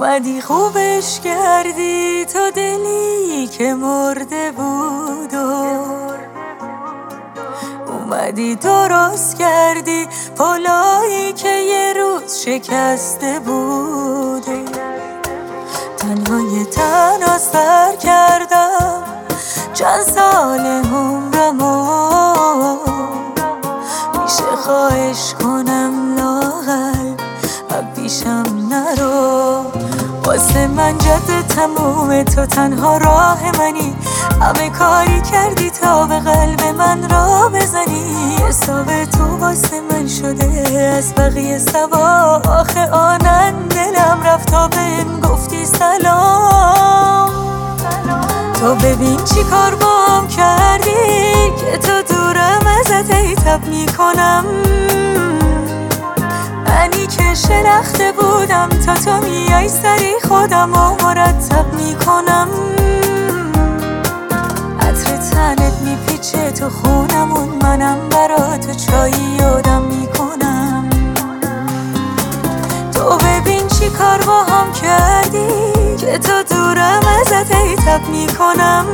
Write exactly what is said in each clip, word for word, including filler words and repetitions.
اومدی خوبش کردی تو دلی که مرده بود و اومدی درست کردی پلایی که یه روز شکسته بود. تنهای تنها سر کردم چند سال عمرمو، میشه خواهش کنم لاغر و پیشم نرو. واسه من جاده تموم، تو تنها راه منی، همه کاری کردی تا به قلب من را بزنی. حساب تو واسه من شده از بقیه سوا، آخه آنن دلم رفت تا بهم گفتی سلام. تو ببین چی کار بام کردی که تو دورم ازت عتاب میکنم. منی که شلخته بودم تا تو میای سری خودم و مرتب میکنم. عطر تنت میپیچه تو خونمون، منم برا تو چایی یادم میکنم. تو ببین چی کار با هم کردی که تو دورم ازت عتاب میکنم.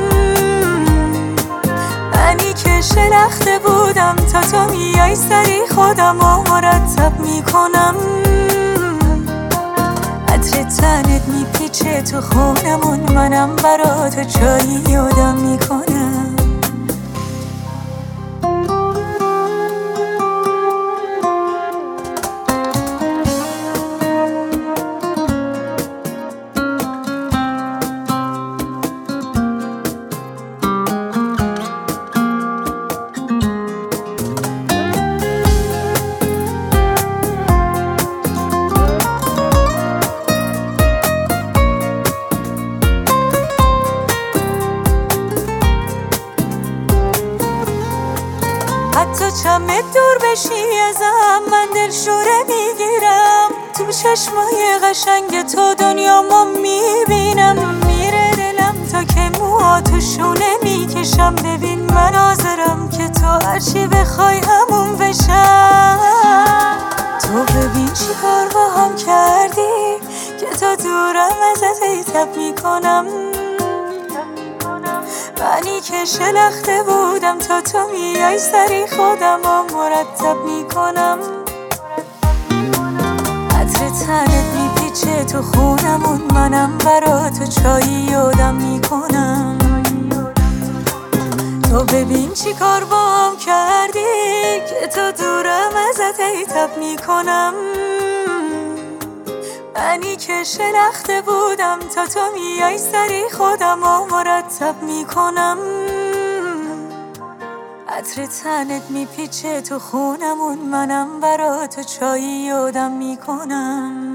منی که شلخته بودم تا تو میای سری خودم و مرتب میکنم. عطر تنت میپیچه تو خونمون، منم برا تو چایی یادم میکنم. حتی چمت دور بشی ازم من دلشوره میگیرم. تو چشمای قشنگ تو دنیامو میبینم. میره دلم تا که موها تو شونه میکشم. ببین من حاضرم که تو هرچی بخوای همون بشم. تو ببین چی کار با هم کردی که تا دورم ازت عتاب میکنم. منی که شلخته بودم تا تو میای سری خودم و مرتب میکنم. عطر تنت میپیچه تو خونمون، منم برا تو چایی یادم میکنم. تو ببین چی کار بام کردی که تو دورم ازت عتاب میکنم. منی که شلخته بودم تا تو میای سری خودم و مرتب میکنم. عطر تنت میپیچه تو خونمون، منم برا تو چایی یادم میکنم.